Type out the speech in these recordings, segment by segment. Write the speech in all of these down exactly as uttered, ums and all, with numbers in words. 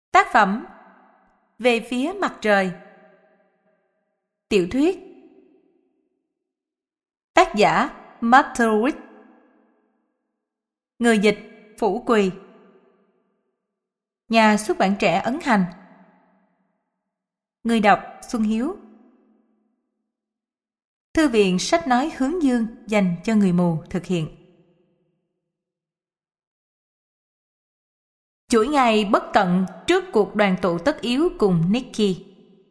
Tác phẩm Về phía mặt trời. Tiểu thuyết. Tác giả Martha. Người dịch Phủ Quỳ. Nhà xuất bản Trẻ ấn hành. Người đọc Xuân Hiếu. Thư viện Sách nói Hướng Dương dành cho người mù thực hiện. Chuỗi ngày bất tận trước cuộc đoàn tụ tất yếu cùng Nicky.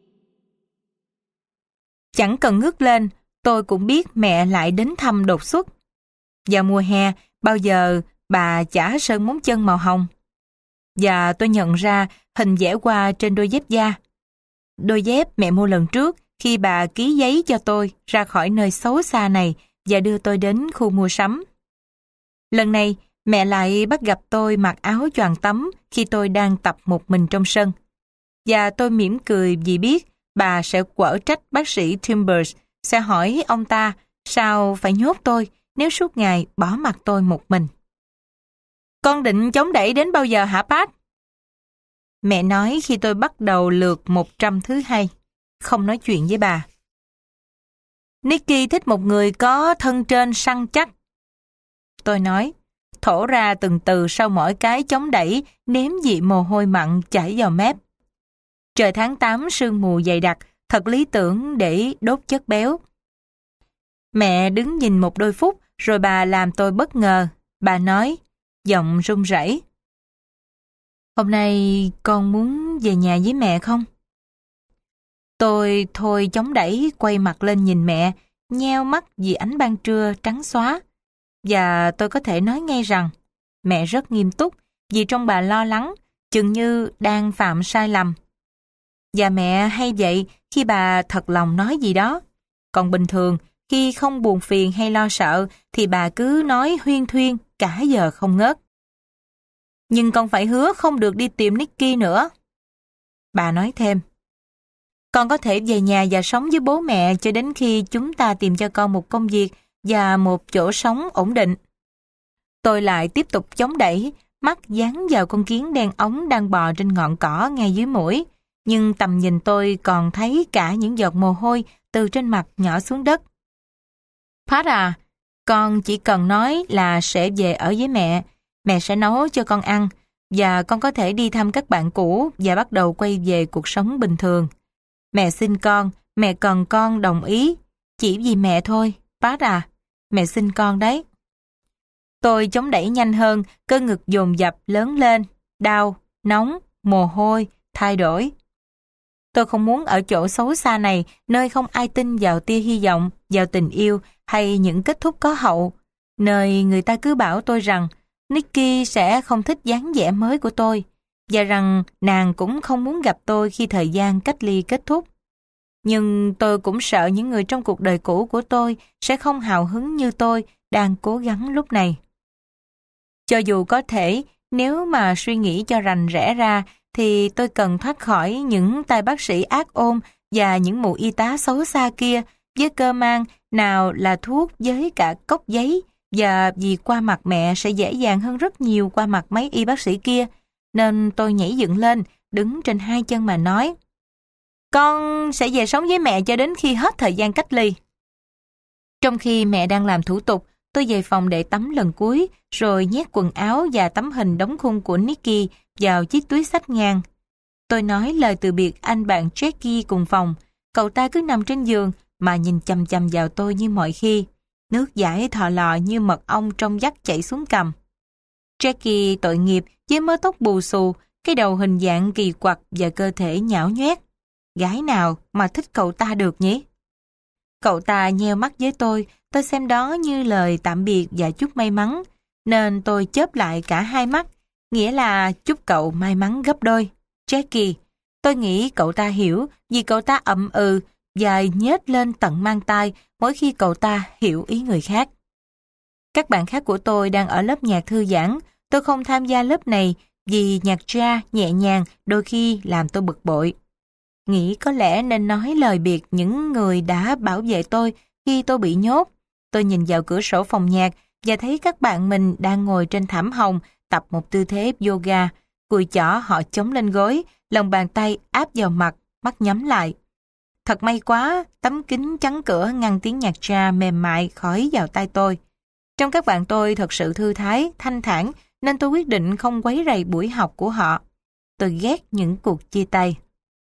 Chẳng cần ngước lên, tôi cũng biết mẹ lại đến thăm đột xuất. Vào mùa hè, bao giờ bà chả sơn móng chân màu hồng. Và tôi nhận ra hình vẽ hoa trên đôi dép da. Đôi dép mẹ mua lần trước khi bà ký giấy cho tôi ra khỏi nơi xấu xa này và đưa tôi đến khu mua sắm. Lần này, mẹ lại bắt gặp tôi mặc áo choàng tắm khi tôi đang tập một mình trong sân. Và tôi mỉm cười vì biết bà sẽ quở trách bác sĩ Timbers, sẽ hỏi ông ta sao phải nhốt tôi nếu suốt ngày bỏ mặc tôi một mình. Con định chống đẩy đến bao giờ hả Pat? Mẹ nói khi tôi bắt đầu lượt một trăm thứ hai, không nói chuyện với bà. Nicky thích một người có thân trên săn chắc. Tôi nói, thổ ra từng từ sau mỗi cái chống đẩy, nếm vị mồ hôi mặn chảy vào mép. Trời tháng tám sương mù dày đặc, thật lý tưởng để đốt chất béo. Mẹ đứng nhìn một đôi phút, rồi bà làm tôi bất ngờ. Bà nói, giọng run rẩy. Hôm nay con muốn về nhà với mẹ không? Tôi thôi chống đẩy, quay mặt lên nhìn mẹ, nheo mắt vì ánh ban trưa trắng xóa. Và tôi có thể nói ngay rằng mẹ rất nghiêm túc vì trong bà lo lắng, chừng như đang phạm sai lầm. Và mẹ hay vậy khi bà thật lòng nói gì đó. Còn bình thường, khi không buồn phiền hay lo sợ thì bà cứ nói huyên thuyên cả giờ không ngớt. Nhưng con phải hứa không được đi tìm Nicky nữa. Bà nói thêm, con có thể về nhà và sống với bố mẹ cho đến khi chúng ta tìm cho con một công việc và một chỗ sống ổn định. Tôi lại tiếp tục chống đẩy, mắt dán vào con kiến đen ống đang bò trên ngọn cỏ ngay dưới mũi, nhưng tầm nhìn tôi còn thấy cả những giọt mồ hôi từ trên mặt nhỏ xuống đất. Pat à, con chỉ cần nói là sẽ về ở với mẹ, mẹ sẽ nấu cho con ăn, và con có thể đi thăm các bạn cũ và bắt đầu quay về cuộc sống bình thường. Mẹ xin con, mẹ cần con đồng ý, chỉ vì mẹ thôi, Pat à, mẹ xin con đấy. Tôi chống đẩy nhanh hơn, cơ ngực dồn dập lớn lên, đau, nóng, mồ hôi, thay đổi. Tôi không muốn ở chỗ xấu xa này, nơi không ai tin vào tia hy vọng, vào tình yêu hay những kết thúc có hậu, nơi người ta cứ bảo tôi rằng Nicky sẽ không thích dáng vẻ mới của tôi, và rằng nàng cũng không muốn gặp tôi khi thời gian cách ly kết thúc. Nhưng tôi cũng sợ những người trong cuộc đời cũ của tôi sẽ không hào hứng như tôi đang cố gắng lúc này. Cho dù có thể, nếu mà suy nghĩ cho rành rẽ ra, thì tôi cần thoát khỏi những tay bác sĩ ác ôn và những mụ y tá xấu xa kia với cơ mang nào là thuốc với cả cốc giấy, và vì qua mặt mẹ sẽ dễ dàng hơn rất nhiều qua mặt mấy y bác sĩ kia, nên tôi nhảy dựng lên, đứng trên hai chân mà nói, con sẽ về sống với mẹ cho đến khi hết thời gian cách ly. Trong khi mẹ đang làm thủ tục, tôi về phòng để tắm lần cuối, rồi nhét quần áo và tấm hình đóng khung của Nicky vào chiếc túi xách ngang. Tôi nói lời từ biệt anh bạn Jackie cùng phòng. Cậu ta cứ nằm trên giường mà nhìn chằm chằm vào tôi như mọi khi. Nước dãi thò lò như mật ong trong vắt chảy xuống cằm. Jackie tội nghiệp với mớ tóc bù xù, cái đầu hình dạng kỳ quặc và cơ thể nhão nhoét. Gái nào mà thích cậu ta được nhỉ? Cậu ta nheo mắt với tôi, tôi xem đó như lời tạm biệt và chúc may mắn, nên tôi chớp lại cả hai mắt, nghĩa là chúc cậu may mắn gấp đôi. Jackie, tôi nghĩ cậu ta hiểu vì cậu ta ậm ừ và nhếch lên tận mang tai mỗi khi cậu ta hiểu ý người khác. Các bạn khác của tôi đang ở lớp nhạc thư giãn, tôi không tham gia lớp này vì nhạc jazz nhẹ nhàng đôi khi làm tôi bực bội. Nghĩ có lẽ nên nói lời biệt những người đã bảo vệ tôi khi tôi bị nhốt. Tôi nhìn vào cửa sổ phòng nhạc và thấy các bạn mình đang ngồi trên thảm hồng tập một tư thế yoga. Cùi chỏ họ chống lên gối, lòng bàn tay áp vào mặt, mắt nhắm lại. Thật may quá, tấm kính chắn cửa ngăn tiếng nhạc jazz mềm mại khỏi vào tai tôi. Trong các bạn tôi thật sự thư thái, thanh thản, nên tôi quyết định không quấy rầy buổi học của họ. Tôi ghét những cuộc chia tay.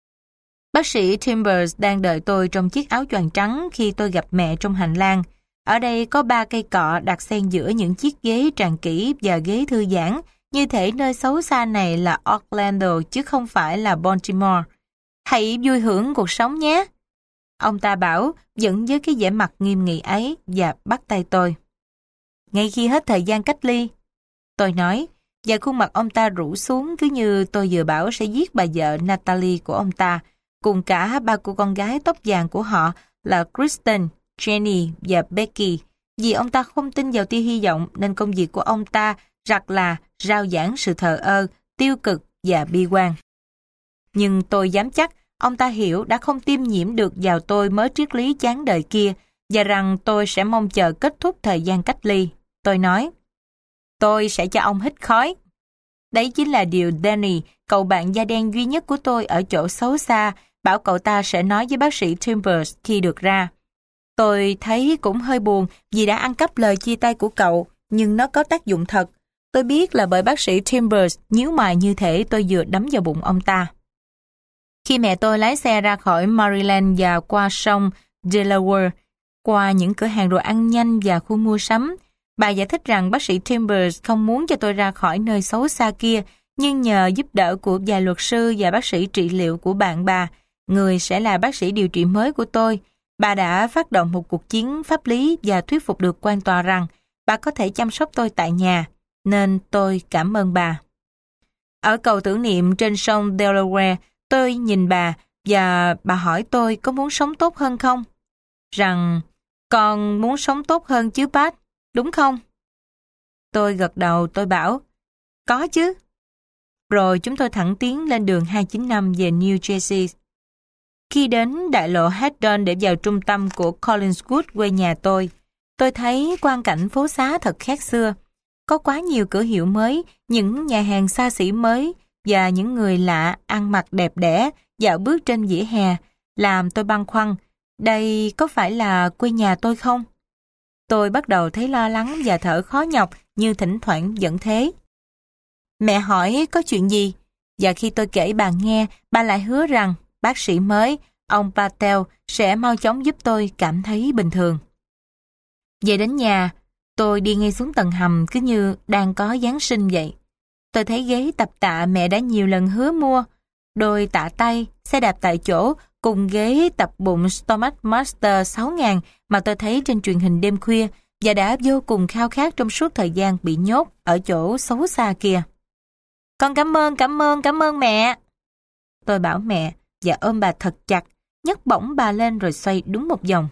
Bác sĩ Timbers đang đợi tôi trong chiếc áo choàng trắng khi tôi gặp mẹ trong hành lang. Ở đây có ba cây cọ đặt xen giữa những chiếc ghế tràn kỹ và ghế thư giãn, như thể nơi xấu xa này là Orlando chứ không phải là Baltimore. Hãy vui hưởng cuộc sống nhé. Ông ta bảo, vẫn với cái vẻ mặt nghiêm nghị ấy, và bắt tay tôi. Ngay khi hết thời gian cách ly, tôi nói, và khuôn mặt ông ta rũ xuống cứ như tôi vừa bảo sẽ giết bà vợ Natalie của ông ta, cùng cả ba cô con gái tóc vàng của họ là Kristen, Jenny và Becky. Vì ông ta không tin vào tia hy vọng nên công việc của ông ta rặt là rao giảng sự thờ ơ, tiêu cực và bi quan. Nhưng tôi dám chắc ông ta hiểu đã không tiêm nhiễm được vào tôi mớ triết lý chán đời kia và rằng tôi sẽ mong chờ kết thúc thời gian cách ly. Tôi nói, tôi sẽ cho ông hít khói. Đấy chính là điều Danny, cậu bạn da đen duy nhất của tôi ở chỗ xấu xa, bảo cậu ta sẽ nói với bác sĩ Timbers khi được ra. Tôi thấy cũng hơi buồn vì đã ăn cắp lời chia tay của cậu, nhưng nó có tác dụng thật. Tôi biết là bởi bác sĩ Timbers nhíu mày như thể tôi vừa đấm vào bụng ông ta. Khi mẹ tôi lái xe ra khỏi Maryland và qua sông Delaware, qua những cửa hàng đồ ăn nhanh và khu mua sắm, bà giải thích rằng bác sĩ Timbers không muốn cho tôi ra khỏi nơi xấu xa kia, nhưng nhờ giúp đỡ của vài luật sư và bác sĩ trị liệu của bạn bà, người sẽ là bác sĩ điều trị mới của tôi, bà đã phát động một cuộc chiến pháp lý và thuyết phục được quan tòa rằng bà có thể chăm sóc tôi tại nhà, nên tôi cảm ơn bà. Ở cầu tưởng niệm trên sông Delaware, tôi nhìn bà và bà hỏi tôi có muốn sống tốt hơn không? Rằng, con muốn sống tốt hơn chứ Pat, đúng không? Tôi gật đầu, tôi bảo, có chứ. Rồi chúng tôi thẳng tiến lên đường hai chín năm về New Jersey. Khi đến đại lộ Haddon để vào trung tâm của Collinswood, quê nhà tôi, tôi thấy quang cảnh phố xá thật khác xưa. Có quá nhiều cửa hiệu mới, những nhà hàng xa xỉ mới và những người lạ ăn mặc đẹp đẽ dạo bước trên vỉa hè, làm tôi băn khoăn, đây có phải là quê nhà tôi không? Tôi bắt đầu thấy lo lắng và thở khó nhọc như thỉnh thoảng vẫn thế. Mẹ hỏi có chuyện gì? Và khi tôi kể bà nghe, bà lại hứa rằng bác sĩ mới, ông Patel, sẽ mau chóng giúp tôi cảm thấy bình thường. Về đến nhà, tôi đi ngay xuống tầng hầm cứ như đang có Giáng sinh vậy. Tôi thấy ghế tập tạ mẹ đã nhiều lần hứa mua, đôi tạ tay, xe đạp tại chỗ cùng ghế tập bụng Stomach Master sáu ngàn mà tôi thấy trên truyền hình đêm khuya và đã vô cùng khao khát trong suốt thời gian bị nhốt ở chỗ xấu xa kia. Con cảm ơn, cảm ơn, cảm ơn mẹ. Tôi bảo mẹ và ôm bà thật chặt, nhấc bổng bà lên rồi xoay đúng một vòng.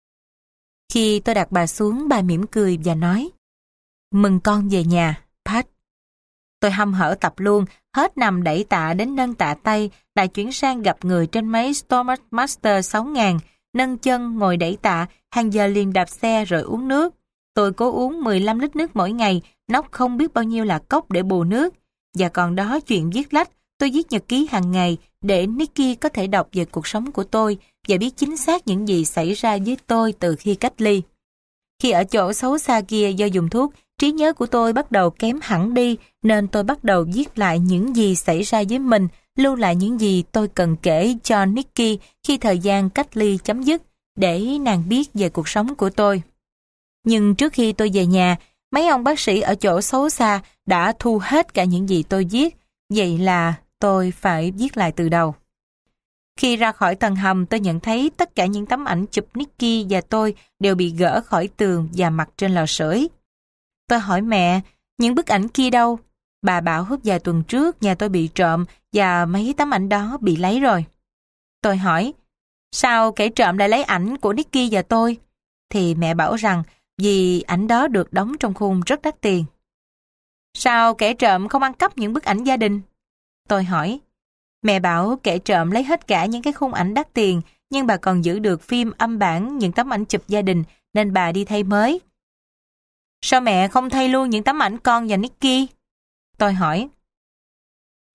Khi tôi đặt bà xuống, bà mỉm cười và nói, mừng con về nhà, Pat. Tôi hăm hở tập luôn, hết nằm đẩy tạ đến nâng tạ tay, lại chuyển sang gặp người trên máy Stomach Master sáu ngàn, nâng chân, ngồi đẩy tạ, hàng giờ liền đạp xe rồi uống nước. Tôi cố uống mười lăm lít nước mỗi ngày, nốc không biết bao nhiêu là cốc để bù nước. Và còn đó chuyện viết lách, tôi viết nhật ký hàng ngày để Nicky có thể đọc về cuộc sống của tôi và biết chính xác những gì xảy ra với tôi từ khi cách ly. Khi ở chỗ xấu xa kia do dùng thuốc, trí nhớ của tôi bắt đầu kém hẳn đi, nên tôi bắt đầu viết lại những gì xảy ra với mình, lưu lại những gì tôi cần kể cho Nicky khi thời gian cách ly chấm dứt, để nàng biết về cuộc sống của tôi. Nhưng trước khi tôi về nhà, mấy ông bác sĩ ở chỗ xấu xa đã thu hết cả những gì tôi viết, vậy là tôi phải viết lại từ đầu. Khi ra khỏi tầng hầm, tôi nhận thấy tất cả những tấm ảnh chụp Nicky và tôi đều bị gỡ khỏi tường và mặt trên lò sưởi. Tôi hỏi mẹ, những bức ảnh kia đâu? Bà bảo hút vài tuần trước nhà tôi bị trộm và mấy tấm ảnh đó bị lấy rồi. Tôi hỏi, sao kẻ trộm lại lấy ảnh của Nicky và tôi? Thì mẹ bảo rằng vì ảnh đó được đóng trong khung rất đắt tiền. Sao kẻ trộm không ăn cắp những bức ảnh gia đình? Tôi hỏi. Mẹ bảo kẻ trộm lấy hết cả những cái khung ảnh đắt tiền, nhưng bà còn giữ được phim âm bản những tấm ảnh chụp gia đình nên bà đi thay mới. Sao mẹ không thay luôn những tấm ảnh con và Nicky? Tôi hỏi.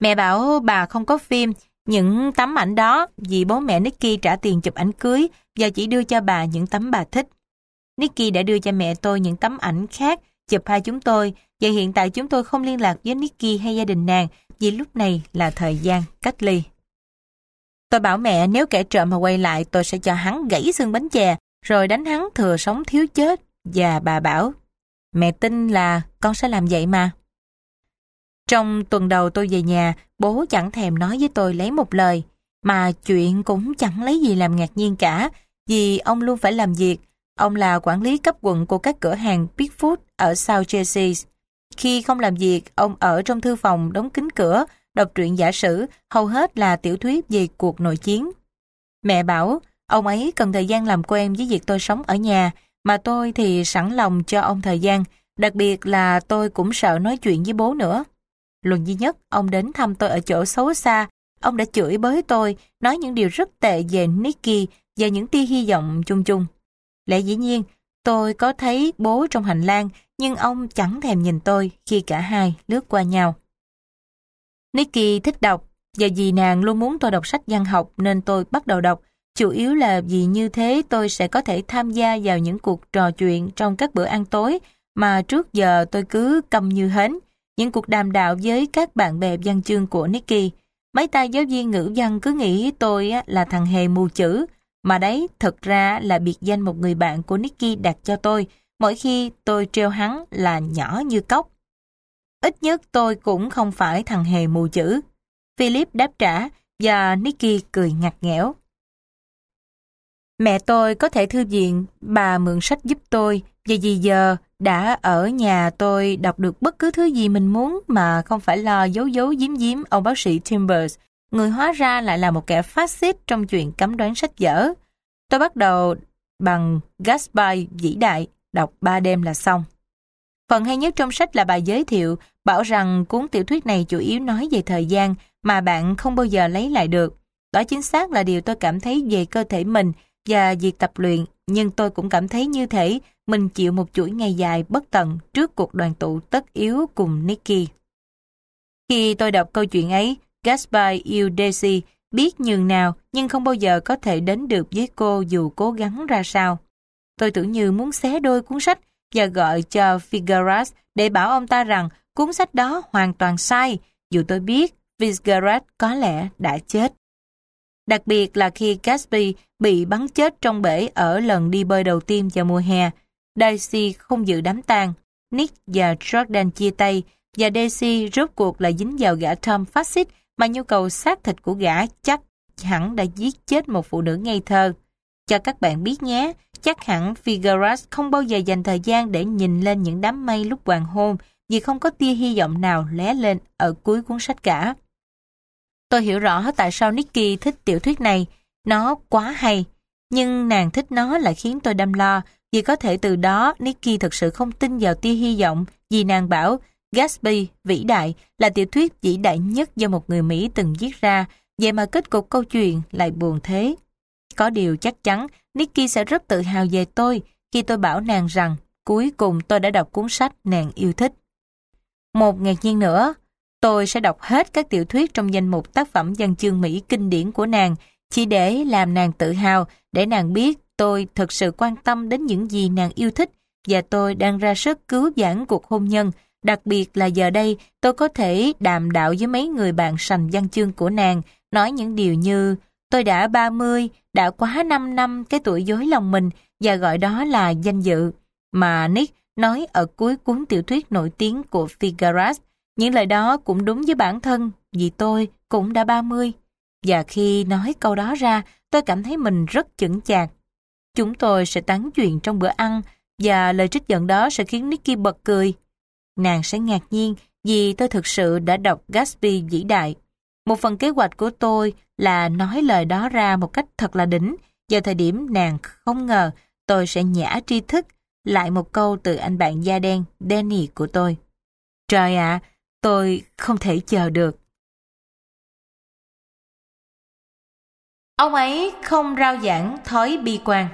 Mẹ bảo bà không có phim, những tấm ảnh đó vì bố mẹ Nicky trả tiền chụp ảnh cưới và chỉ đưa cho bà những tấm bà thích. Nicky đã đưa cho mẹ tôi những tấm ảnh khác chụp hai chúng tôi, và hiện tại chúng tôi không liên lạc với Nicky hay gia đình nàng vì lúc này là thời gian cách ly. Tôi bảo mẹ nếu kẻ trộm mà quay lại tôi sẽ cho hắn gãy xương bánh chè rồi đánh hắn thừa sống thiếu chết, và bà bảo mẹ tin là con sẽ làm vậy mà. Trong tuần đầu tôi về nhà, bố chẳng thèm nói với tôi lấy một lời, mà chuyện cũng chẳng lấy gì làm ngạc nhiên cả, vì ông luôn phải làm việc. Ông là quản lý cấp quận của các cửa hàng Big Food ở South Jersey. Khi không làm việc, ông ở trong thư phòng đóng kín cửa, đọc truyện giả sử, hầu hết là tiểu thuyết về cuộc nội chiến. Mẹ bảo ông ấy cần thời gian làm quen với việc tôi sống ở nhà, mà tôi thì sẵn lòng cho ông thời gian, đặc biệt là tôi cũng sợ nói chuyện với bố nữa. Lần duy nhất ông đến thăm tôi ở chỗ xấu xa, ông đã chửi bới tôi, nói những điều rất tệ về Nicky và những tia hy vọng chung chung. Lẽ dĩ nhiên, tôi có thấy bố trong hành lang, nhưng ông chẳng thèm nhìn tôi khi cả hai lướt qua nhau. Nicky thích đọc, và vì nàng luôn muốn tôi đọc sách văn học nên tôi bắt đầu đọc. Chủ yếu là vì như thế tôi sẽ có thể tham gia vào những cuộc trò chuyện trong các bữa ăn tối mà trước giờ tôi cứ câm như hến. Những cuộc đàm đạo với các bạn bè văn chương của Nicky. Mấy tay giáo viên ngữ văn cứ nghĩ tôi là thằng hề mù chữ, mà đấy thực ra là biệt danh một người bạn của Nicky đặt cho tôi mỗi khi tôi trêu hắn là nhỏ như cóc. Ít nhất tôi cũng không phải thằng hề mù chữ. Philip đáp trả và Nicky cười ngặt nghẽo. Mẹ tôi có thể thư viện, bà mượn sách giúp tôi, và vì giờ đã ở nhà tôi đọc được bất cứ thứ gì mình muốn mà không phải lo giấu giấu giếm giếm ông bác sĩ Timbers, người hóa ra lại là một kẻ phát xít trong chuyện cấm đoán sách vở. Tôi bắt đầu bằng Gatsby vĩ đại, đọc ba đêm là xong. Phần hay nhất trong sách là bài giới thiệu, bảo rằng cuốn tiểu thuyết này chủ yếu nói về thời gian mà bạn không bao giờ lấy lại được. Đó chính xác là điều tôi cảm thấy về cơ thể mình và việc tập luyện, nhưng tôi cũng cảm thấy như thể mình chịu một chuỗi ngày dài bất tận trước cuộc đoàn tụ tất yếu cùng Nicky. Khi tôi đọc câu chuyện ấy, Gatsby yêu Daisy, biết nhường nào nhưng không bao giờ có thể đến được với cô dù cố gắng ra sao. Tôi tưởng như muốn xé đôi cuốn sách và gọi cho Figueras để bảo ông ta rằng cuốn sách đó hoàn toàn sai, dù tôi biết Figueras có lẽ đã chết. Đặc biệt là khi Gatsby bị bắn chết trong bể ở lần đi bơi đầu tiên vào mùa hè. Daisy không dự đám tang, Nick và Jordan chia tay, và Daisy rốt cuộc là dính vào gã Tom phát xít mà nhu cầu xác thịt của gã chắc hẳn đã giết chết một phụ nữ ngây thơ. Cho các bạn biết nhé, chắc hẳn Figueras không bao giờ dành thời gian để nhìn lên những đám mây lúc hoàng hôn vì không có tia hy vọng nào lóe lên ở cuối cuốn sách cả. Tôi hiểu rõ tại sao Nicky thích tiểu thuyết này, nó quá hay, nhưng nàng thích nó lại khiến tôi đâm lo, vì có thể từ đó Nicky thực sự không tin vào tia hy vọng, vì nàng bảo Gatsby vĩ đại là tiểu thuyết vĩ đại nhất do một người Mỹ từng viết ra, vậy mà kết cục câu chuyện lại buồn thế. Có điều chắc chắn Nicky sẽ rất tự hào về tôi khi tôi bảo nàng rằng cuối cùng tôi đã đọc cuốn sách nàng yêu thích. Một ngạc nhiên nữa, tôi sẽ đọc hết các tiểu thuyết trong danh mục tác phẩm văn chương Mỹ kinh điển của nàng, chỉ để làm nàng tự hào, để nàng biết tôi thực sự quan tâm đến những gì nàng yêu thích và tôi đang ra sức cứu vãn cuộc hôn nhân. Đặc biệt là giờ đây tôi có thể đàm đạo với mấy người bạn sành văn chương của nàng, nói những điều như tôi đã ba mươi, đã quá năm năm cái tuổi dối lòng mình và gọi đó là danh dự, mà Nick nói ở cuối cuốn tiểu thuyết nổi tiếng của Figueras. Những lời đó cũng đúng với bản thân vì tôi cũng đã ba mươi. Và khi nói câu đó ra, tôi cảm thấy mình rất chững chạc. Chúng tôi sẽ tán chuyện trong bữa ăn và lời trích dẫn đó sẽ khiến Nicky bật cười. Nàng sẽ ngạc nhiên vì tôi thực sự đã đọc Gatsby vĩ đại. Một phần kế hoạch của tôi là nói lời đó ra một cách thật là đỉnh. Vào thời điểm nàng không ngờ tôi sẽ nhả tri thức lại một câu từ anh bạn da đen Danny của tôi. Trời ạ, tôi không thể chờ được. Ông ấy không rao giảng thói bi quan.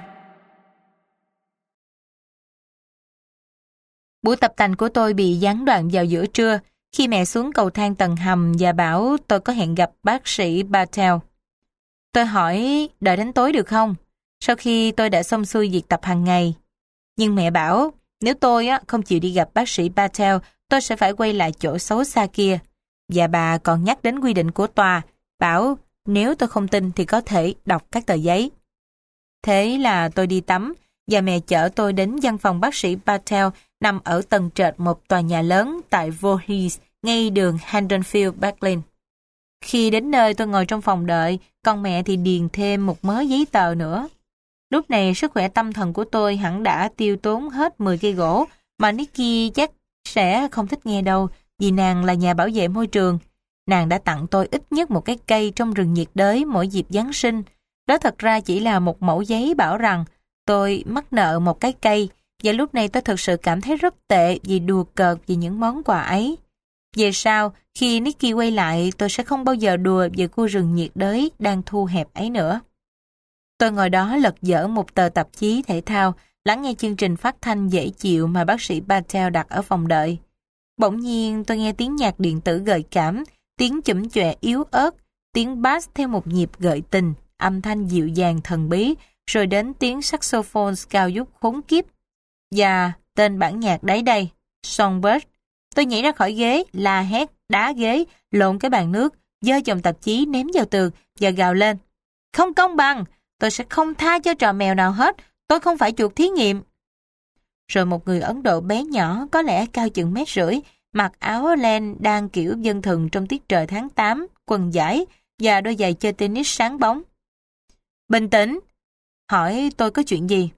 Buổi tập tành của tôi bị gián đoạn vào giữa trưa. khi mẹ xuống cầu thang tầng hầm và bảo tôi có hẹn gặp bác sĩ Patel. Tôi hỏi đợi đến tối được không? Sau khi tôi đã xong xuôi việc tập hàng ngày. Nhưng mẹ bảo nếu tôi á, không chịu đi gặp bác sĩ Patel, tôi sẽ phải quay lại chỗ xấu xa kia. Và bà còn nhắc đến quy định của tòa, bảo nếu tôi không tin thì có thể đọc các tờ giấy. Thế là tôi đi tắm, và mẹ chở tôi đến văn phòng bác sĩ Patel nằm ở tầng trệt một tòa nhà lớn tại Voorhees, ngay đường Haddonfield, Berlin. Khi đến nơi tôi ngồi trong phòng đợi, còn mẹ thì điền thêm một mớ giấy tờ nữa. Lúc này sức khỏe tâm thần của tôi hẳn đã tiêu tốn hết mười cây gỗ, mà Nicky chắc sẽ không thích nghe đâu, vì nàng là nhà bảo vệ môi trường. Nàng đã tặng tôi ít nhất một cái cây trong rừng nhiệt đới mỗi dịp Giáng sinh. Đó thật ra chỉ là một mẩu giấy bảo rằng tôi mắc nợ một cái cây, và lúc này tôi thực sự cảm thấy rất tệ vì đùa cợt vì những món quà ấy. Về sau, khi Nicky quay lại, tôi sẽ không bao giờ đùa về khu rừng nhiệt đới đang thu hẹp ấy nữa. Tôi ngồi đó lật dở một tờ tạp chí thể thao, lắng nghe chương trình phát thanh dễ chịu mà bác sĩ Patel đặt ở phòng đợi. Bỗng nhiên tôi nghe tiếng nhạc điện tử gợi cảm, tiếng chủm chọe yếu ớt, tiếng bass theo một nhịp gợi tình, âm thanh dịu dàng thần bí, rồi đến tiếng saxophone cao vút khốn kiếp. Và tên bản nhạc đấy đây, Songbird. Tôi nhảy ra khỏi ghế, la hét, đá ghế, lộn cái bàn nước, giơ chồng tạp chí ném vào tường và gào lên. Không công bằng, tôi sẽ không tha cho trò mèo nào hết, tôi không phải chuột thí nghiệm. Rồi một người Ấn Độ bé nhỏ, có lẽ cao chừng mét rưỡi, mặc áo len đang kiểu dân thường trong tiết trời tháng tám, quần dải và đôi giày chơi tennis sáng bóng. Bình tĩnh, hỏi tôi có chuyện gì.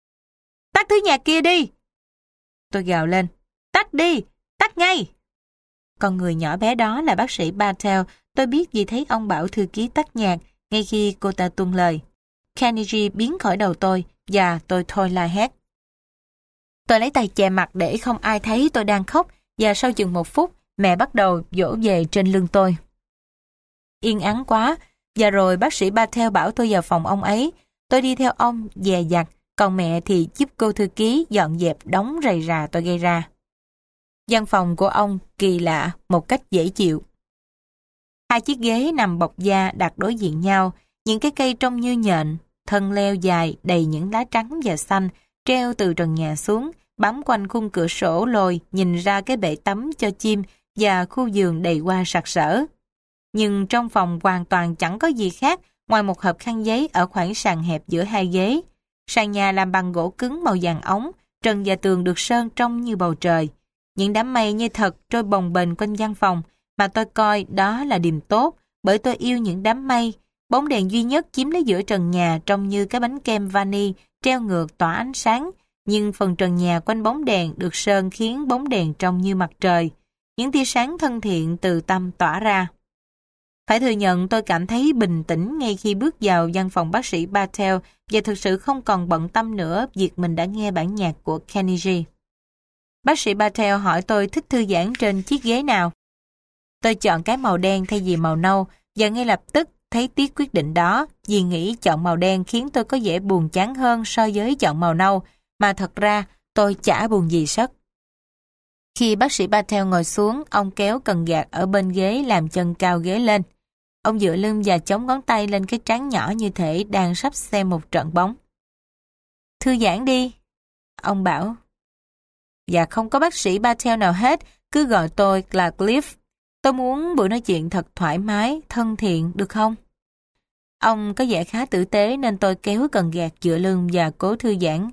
Tắt thứ nhạc kia đi. Tôi gào lên, tắt đi, tắt ngay. Con người nhỏ bé đó là bác sĩ Patel, tôi biết vì thấy ông bảo thư ký tắt nhạc ngay khi cô ta tuân lời. Carnegie biến khỏi đầu tôi và tôi thôi la hét. Tôi lấy tay che mặt để không ai thấy tôi đang khóc và sau chừng một phút mẹ bắt đầu vỗ về trên lưng tôi. Yên ắng quá, và rồi bác sĩ Patel bảo tôi vào phòng ông ấy. Tôi đi theo ông dè dặt, còn mẹ thì giúp cô thư ký dọn dẹp đống rầy rà tôi gây ra. Văn phòng của ông kỳ lạ một cách dễ chịu. Hai chiếc ghế nằm bọc da đặt đối diện nhau, những cái cây trông như nhện, thân leo dài đầy những lá trắng và xanh, treo từ trần nhà xuống, bám quanh khung cửa sổ lồi nhìn ra cái bể tắm cho chim và khu vườn đầy hoa sặc sỡ. Nhưng trong phòng hoàn toàn chẳng có gì khác ngoài một hộp khăn giấy ở khoảng sàn hẹp giữa hai ghế. Sàn nhà làm bằng gỗ cứng màu vàng ống, trần và tường được sơn trong như bầu trời. Những đám mây như thật trôi bồng bềnh quanh văn phòng, mà tôi coi đó là điềm tốt, bởi tôi yêu những đám mây. Bóng đèn duy nhất chiếm lấy giữa trần nhà trông như cái bánh kem vani treo ngược tỏa ánh sáng, nhưng phần trần nhà quanh bóng đèn được sơn khiến bóng đèn trông như mặt trời. Những tia sáng thân thiện từ tâm tỏa ra. Phải thừa nhận tôi cảm thấy bình tĩnh ngay khi bước vào văn phòng bác sĩ Patel và thực sự không còn bận tâm nữa việc mình đã nghe bản nhạc của Carnegie. Bác sĩ Patel hỏi tôi thích thư giãn trên chiếc ghế nào. Tôi chọn cái màu đen thay vì màu nâu và ngay lập tức thấy tiếc quyết định đó vì nghĩ chọn màu đen khiến tôi có vẻ buồn chán hơn so với chọn màu nâu, mà thật ra tôi chả buồn gì sất. Khi bác sĩ Patel ngồi xuống, ông kéo cần gạt ở bên ghế làm chân cao ghế lên. Ông dựa lưng và chống ngón tay lên cái trán nhỏ như thể đang sắp xem một trận bóng. Thư giãn đi, ông bảo. Và không có bác sĩ Patel nào hết, cứ gọi tôi là Cliff. Tôi muốn buổi nói chuyện thật thoải mái, thân thiện, được không? Ông có vẻ khá tử tế nên tôi kéo cần gạt dựa lưng và cố thư giãn.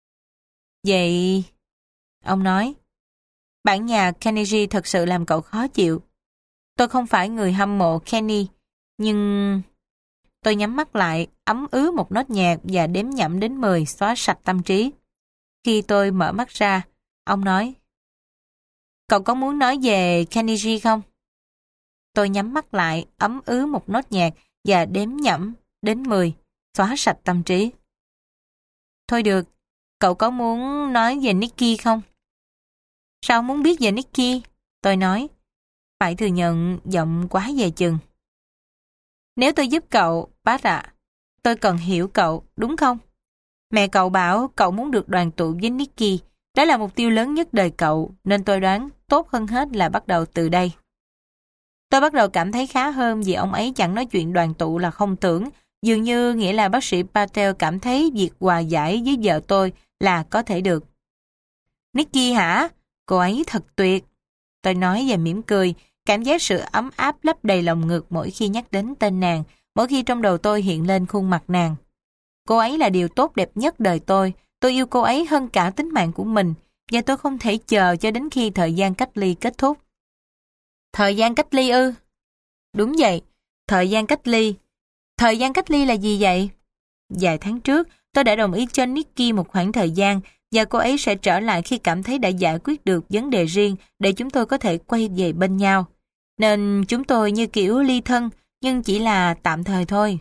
Vậy... Ông nói, bản nhạc Carnegie thật sự làm cậu khó chịu. Tôi không phải người hâm mộ Kenny, nhưng... Tôi nhắm mắt lại, ấm ứ một nốt nhạc và đếm nhẩm đến mười xóa sạch tâm trí. Khi tôi mở mắt ra, ông nói, cậu có muốn nói về Carnegie không? Tôi nhắm mắt lại, ấm ứ một nốt nhạc và đếm nhẩm đến mười, xóa sạch tâm trí. Thôi được, cậu có muốn nói về Nicky không? Sao muốn biết về Nicky? Tôi nói. Phải thừa nhận giọng quá dè chừng. Nếu tôi giúp cậu, Pat ạ, tôi cần hiểu cậu, đúng không? Mẹ cậu bảo cậu muốn được đoàn tụ với Nicky Đó là mục tiêu lớn nhất đời cậu, nên tôi đoán tốt hơn hết là bắt đầu từ đây. Tôi bắt đầu cảm thấy khá hơn vì ông ấy chẳng nói chuyện đoàn tụ là không tưởng, dường như nghĩa là bác sĩ Patel cảm thấy việc hòa giải với vợ tôi là có thể được. Nikki hả? Cô ấy thật tuyệt. Tôi nói và mỉm cười, cảm giác sự ấm áp lấp đầy lòng ngực mỗi khi nhắc đến tên nàng, mỗi khi trong đầu tôi hiện lên khuôn mặt nàng. Cô ấy là điều tốt đẹp nhất đời tôi, tôi yêu cô ấy hơn cả tính mạng của mình, và tôi không thể chờ cho đến khi thời gian cách ly kết thúc. Thời gian cách ly ư? Đúng vậy, thời gian cách ly. Thời gian cách ly là gì vậy? Vài tháng trước, tôi đã đồng ý cho Nikki một khoảng thời gian và cô ấy sẽ trở lại khi cảm thấy đã giải quyết được vấn đề riêng để chúng tôi có thể quay về bên nhau. Nên chúng tôi như kiểu ly thân, nhưng chỉ là tạm thời thôi.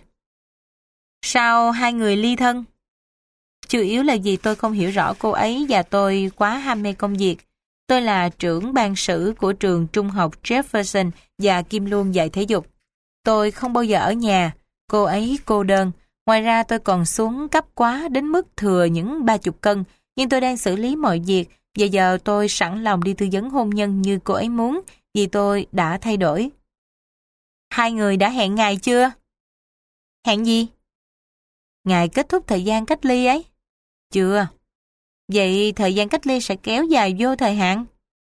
Sao hai người ly thân? Chủ yếu là vì tôi không hiểu rõ cô ấy và tôi quá ham mê công việc. Tôi là trưởng ban sử của trường trung học Jefferson và Kim luôn dạy thể dục. Tôi không bao giờ ở nhà, cô ấy cô đơn. Ngoài ra tôi còn xuống cấp quá đến mức thừa những ba chục cân, nhưng tôi đang xử lý mọi việc và giờ tôi sẵn lòng đi tư vấn hôn nhân như cô ấy muốn vì tôi đã thay đổi. Hai người đã hẹn ngày chưa? Hẹn gì? Ngày kết thúc thời gian cách ly ấy. Chưa. Vậy thời gian cách ly sẽ kéo dài vô thời hạn?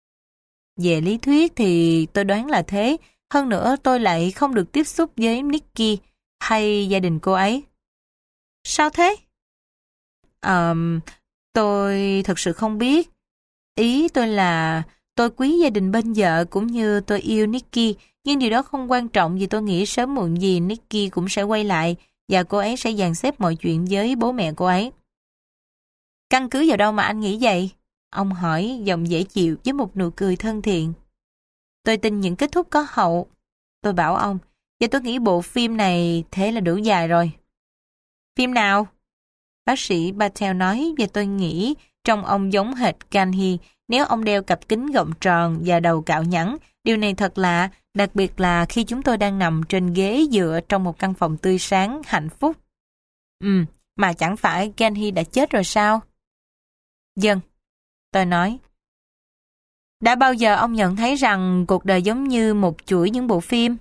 Về lý thuyết thì tôi đoán là thế. Hơn nữa tôi lại không được tiếp xúc với Nikki hay gia đình cô ấy. Sao thế? Ờ, tôi thật sự không biết. Ý tôi là tôi quý gia đình bên vợ cũng như tôi yêu Nikki, nhưng điều đó không quan trọng vì tôi nghĩ sớm muộn gì Nikki cũng sẽ quay lại và cô ấy sẽ dàn xếp mọi chuyện với bố mẹ cô ấy. Căn cứ vào đâu mà anh nghĩ vậy? Ông hỏi giọng dễ chịu với một nụ cười thân thiện. Tôi tin những kết thúc có hậu. Tôi bảo ông, và tôi nghĩ bộ phim này thế là đủ dài rồi. Phim nào? Bác sĩ Patel nói và tôi nghĩ trông ông giống hệt Gandhi nếu ông đeo cặp kính gọng tròn và đầu cạo nhẵn. Điều này thật lạ, đặc biệt là khi chúng tôi đang nằm trên ghế dựa trong một căn phòng tươi sáng, hạnh phúc. Ừ, mà chẳng phải Gandhi đã chết rồi sao? Vâng, tôi nói. Đã bao giờ ông nhận thấy rằng cuộc đời giống như một chuỗi những bộ phim?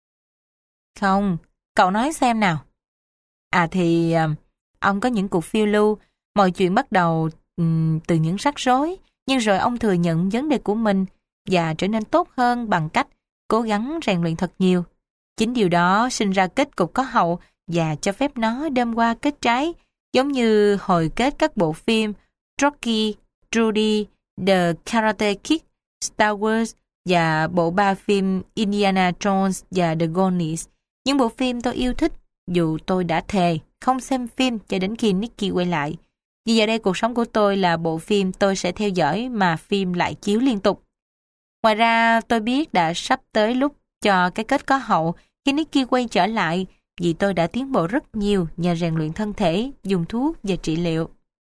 Không, cậu nói xem nào. À thì ông có những cuộc phiêu lưu, mọi chuyện bắt đầu um, từ những rắc rối, nhưng rồi ông thừa nhận vấn đề của mình và trở nên tốt hơn bằng cách cố gắng rèn luyện thật nhiều. Chính điều đó sinh ra kết cục có hậu và cho phép nó đơm qua kết trái, giống như hồi kết các bộ phim Rocky, Rudy, The Karate Kid, Star Wars và bộ ba phim Indiana Jones và The Goonies. Những bộ phim tôi yêu thích, dù tôi đã thề không xem phim cho đến khi Nikki quay lại. Vì giờ đây cuộc sống của tôi là bộ phim tôi sẽ theo dõi mà phim lại chiếu liên tục. Ngoài ra tôi biết đã sắp tới lúc cho cái kết có hậu khi Nikki quay trở lại vì tôi đã tiến bộ rất nhiều nhờ rèn luyện thân thể, dùng thuốc và trị liệu.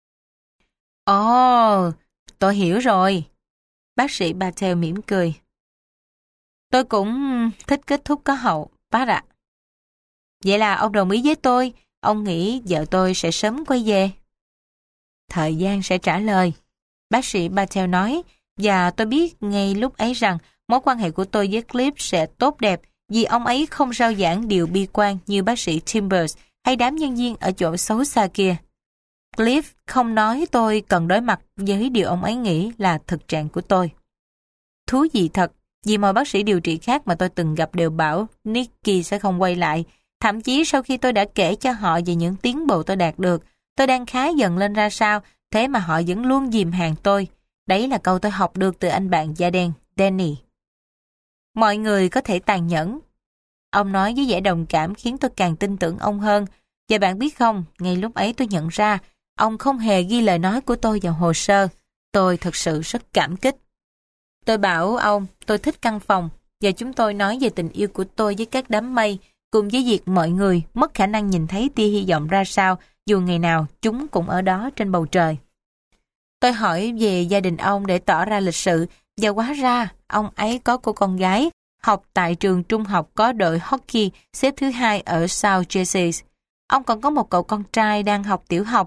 Ồ, oh, tôi hiểu rồi. Bác sĩ Patel mỉm cười. Tôi cũng thích kết thúc có hậu, bác ạ. Vậy là ông đồng ý với tôi, ông nghĩ vợ tôi sẽ sớm quay về. Thời gian sẽ trả lời. Bác sĩ Patel nói, và tôi biết ngay lúc ấy rằng mối quan hệ của tôi với Cliff sẽ tốt đẹp vì ông ấy không rao giảng điều bi quan như bác sĩ Timbers hay đám nhân viên ở chỗ xấu xa kia. Cliff không nói tôi cần đối mặt với điều ông ấy nghĩ là thực trạng của tôi. Thú vị thật, vì mọi bác sĩ điều trị khác mà tôi từng gặp đều bảo Nikki sẽ không quay lại. Thậm chí sau khi tôi đã kể cho họ về những tiến bộ tôi đạt được, tôi đang khá dần lên ra sao, thế mà họ vẫn luôn dìm hàng tôi. Đấy là câu tôi học được từ anh bạn da đen, Danny. Mọi người có thể tàn nhẫn. Ông nói với vẻ đồng cảm khiến tôi càng tin tưởng ông hơn. Và bạn biết không, ngay lúc ấy tôi nhận ra, ông không hề ghi lời nói của tôi vào hồ sơ. Tôi thật sự rất cảm kích. Tôi bảo ông, tôi thích căn phòng, và chúng tôi nói về tình yêu của tôi với các đám mây, cùng với việc mọi người mất khả năng nhìn thấy tia hy vọng ra sao, dù ngày nào chúng cũng ở đó trên bầu trời. Tôi hỏi về gia đình ông để tỏ ra lịch sự, và hóa ra ông ấy có cô con gái, học tại trường trung học có đội hockey xếp thứ hai ở South Jersey. Ông còn có một cậu con trai đang học tiểu học,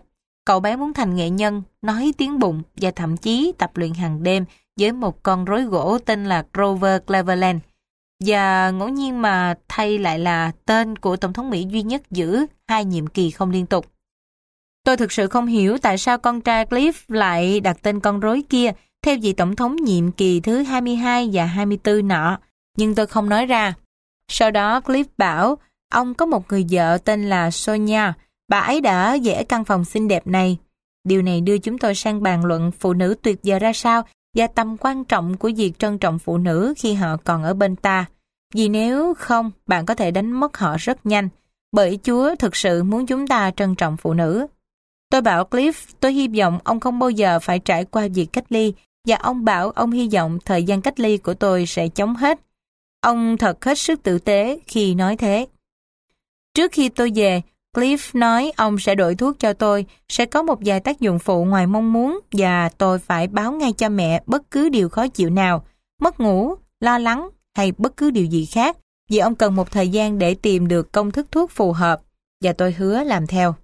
Cậu bé muốn thành nghệ nhân, nói tiếng bụng và thậm chí tập luyện hàng đêm với một con rối gỗ tên là Grover Cleveland. Và ngẫu nhiên mà thay lại là tên của Tổng thống Mỹ duy nhất giữ hai nhiệm kỳ không liên tục. Tôi thực sự không hiểu tại sao con trai Cliff lại đặt tên con rối kia theo vị Tổng thống nhiệm kỳ thứ hai mươi hai và hai mươi tư nọ, nhưng tôi không nói ra. Sau đó Cliff bảo ông có một người vợ tên là Sonia, bà ấy đã vẽ căn phòng xinh đẹp này. Điều này đưa chúng tôi sang bàn luận phụ nữ tuyệt vời ra sao và tầm quan trọng của việc trân trọng phụ nữ khi họ còn ở bên ta. Vì nếu không, bạn có thể đánh mất họ rất nhanh, bởi Chúa thực sự muốn chúng ta trân trọng phụ nữ. Tôi bảo Cliff tôi hy vọng ông không bao giờ phải trải qua việc cách ly, và ông bảo ông hy vọng thời gian cách ly của tôi sẽ chóng hết. Ông thật hết sức tử tế khi nói thế. Trước khi tôi về, Cliff nói ông sẽ đổi thuốc cho tôi, sẽ có một vài tác dụng phụ ngoài mong muốn và tôi phải báo ngay cho mẹ bất cứ điều khó chịu nào, mất ngủ, lo lắng hay bất cứ điều gì khác, vì ông cần một thời gian để tìm được công thức thuốc phù hợp, và tôi hứa làm theo.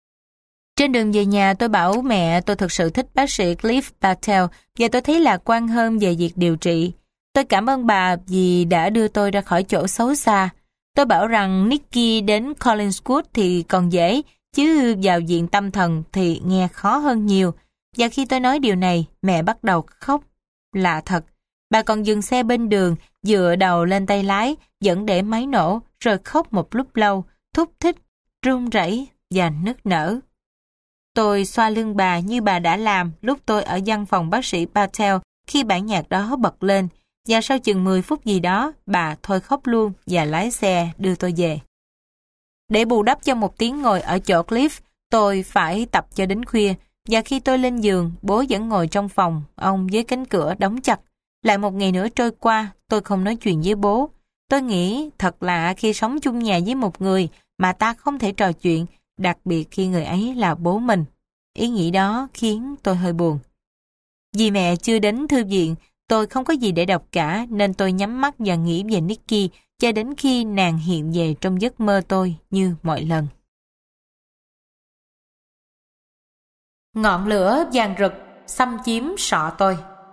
Trên đường về nhà tôi bảo mẹ tôi thực sự thích bác sĩ Cliff Patel và tôi thấy lạc quan hơn về việc điều trị. Tôi cảm ơn bà vì đã đưa tôi ra khỏi chỗ xấu xa. Tôi bảo rằng Nicky đến Collinswood thì còn dễ, chứ vào viện tâm thần thì nghe khó hơn nhiều. Và khi tôi nói điều này, mẹ bắt đầu khóc. Lạ thật, bà còn dừng xe bên đường, dựa đầu lên tay lái, dẫn để máy nổ, rồi khóc một lúc lâu, thúc thích, run rẩy và nức nở. Tôi xoa lưng bà như bà đã làm lúc tôi ở văn phòng bác sĩ Patel khi bản nhạc đó bật lên, và sau chừng mười phút gì đó, bà thôi khóc luôn và lái xe đưa tôi về. Để bù đắp cho một tiếng ngồi ở chỗ Cliff, tôi phải tập cho đến khuya, và khi tôi lên giường, bố vẫn ngồi trong phòng, ông với cánh cửa đóng chặt. Lại một ngày nữa trôi qua, tôi không nói chuyện với bố. Tôi nghĩ thật lạ khi sống chung nhà với một người mà ta không thể trò chuyện, đặc biệt khi người ấy là bố mình. Ý nghĩ đó khiến tôi hơi buồn. Vì mẹ chưa đến thư viện, tôi không có gì để đọc cả, nên tôi nhắm mắt và nghĩ về Nicky cho đến khi nàng hiện về trong giấc mơ tôi như mọi lần. Ngọn lửa vàng rực xâm chiếm sọ tôi.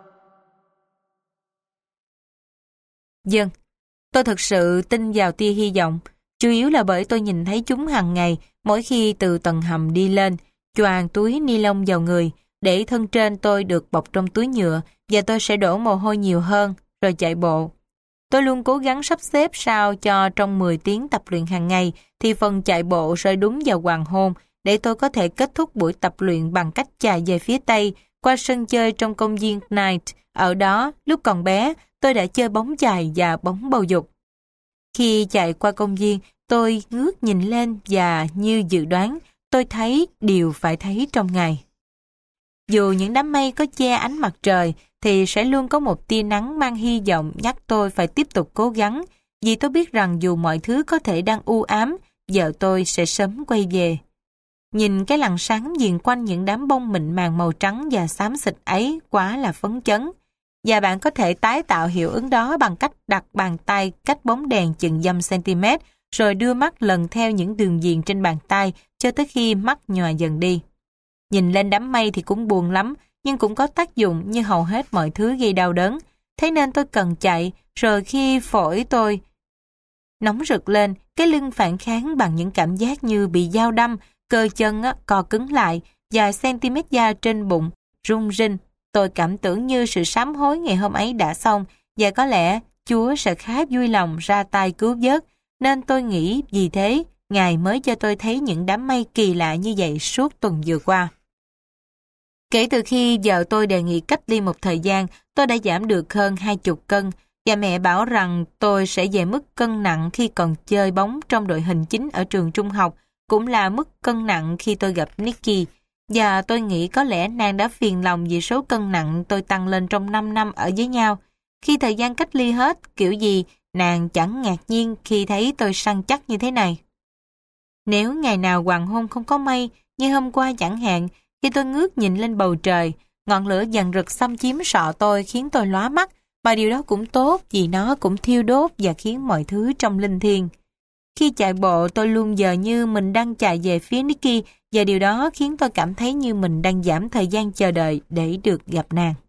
Vâng, tôi thực sự tin vào tia hy vọng, chủ yếu là bởi tôi nhìn thấy chúng hàng ngày mỗi khi từ tầng hầm đi lên, choàng túi ni lông vào người, để thân trên tôi được bọc trong túi nhựa và tôi sẽ đổ mồ hôi nhiều hơn, rồi chạy bộ. Tôi luôn cố gắng sắp xếp sao cho trong mười tiếng tập luyện hàng ngày thì phần chạy bộ rơi đúng vào hoàng hôn để tôi có thể kết thúc buổi tập luyện bằng cách chạy về phía Tây qua sân chơi trong công viên Knight. Ở đó, lúc còn bé, tôi đã chơi bóng chày và bóng bầu dục. Khi chạy qua công viên, tôi ngước nhìn lên và như dự đoán, tôi thấy điều phải thấy trong ngày. Dù những đám mây có che ánh mặt trời, thì sẽ luôn có một tia nắng mang hy vọng nhắc tôi phải tiếp tục cố gắng, vì tôi biết rằng dù mọi thứ có thể đang u ám, vợ tôi sẽ sớm quay về. Nhìn cái lằn sáng viền quanh những đám bông mịn màng màu trắng và xám xịt ấy quá là phấn chấn. Và bạn có thể tái tạo hiệu ứng đó bằng cách đặt bàn tay cách bóng đèn chừng dăm cm, rồi đưa mắt lần theo những đường viền trên bàn tay cho tới khi mắt nhòa dần đi. Nhìn lên đám mây thì cũng buồn lắm, nhưng cũng có tác dụng như hầu hết mọi thứ gây đau đớn. Thế nên tôi cần chạy, rồi khi phổi tôi nóng rực lên, cái lưng phản kháng bằng những cảm giác như bị dao đâm, cơ chân á, co cứng lại, vài cm da trên bụng, rung rinh. Tôi cảm tưởng như sự sám hối ngày hôm ấy đã xong, và có lẽ Chúa sẽ khá vui lòng ra tay cứu vớt, nên tôi nghĩ vì thế, Ngài mới cho tôi thấy những đám mây kỳ lạ như vậy suốt tuần vừa qua. Kể từ khi vợ tôi đề nghị cách ly một thời gian, tôi đã giảm được hơn hai chục cân, và mẹ bảo rằng tôi sẽ về mức cân nặng khi còn chơi bóng trong đội hình chính ở trường trung học, cũng là mức cân nặng khi tôi gặp Nicky. Và tôi nghĩ có lẽ nàng đã phiền lòng vì số cân nặng tôi tăng lên trong năm năm ở với nhau. Khi thời gian cách ly hết, kiểu gì nàng chẳng ngạc nhiên khi thấy tôi săn chắc như thế này. Nếu ngày nào hoàng hôn không có mây, như hôm qua chẳng hạn, khi tôi ngước nhìn lên bầu trời, ngọn lửa dần rực xâm chiếm sọ tôi khiến tôi lóa mắt, mà điều đó cũng tốt vì nó cũng thiêu đốt và khiến mọi thứ trong linh thiêng. Khi chạy bộ tôi luôn giờ như mình đang chạy về phía Nicky và điều đó khiến tôi cảm thấy như mình đang giảm thời gian chờ đợi để được gặp nàng.